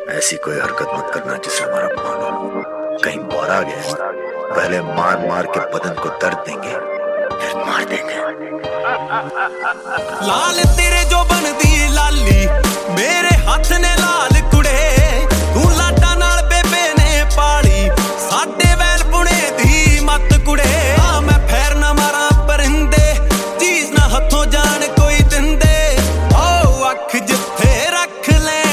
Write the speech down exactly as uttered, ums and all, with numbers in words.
ऐसी कोई हरकत मत करना जिससे हमारा अपमान हो। कहीं बाहर आ गया पहले मार मार के बदन को दर्द देंगे, फिर मार देंगे। लाल तेरे जो बनदी लाली मेरे हाथ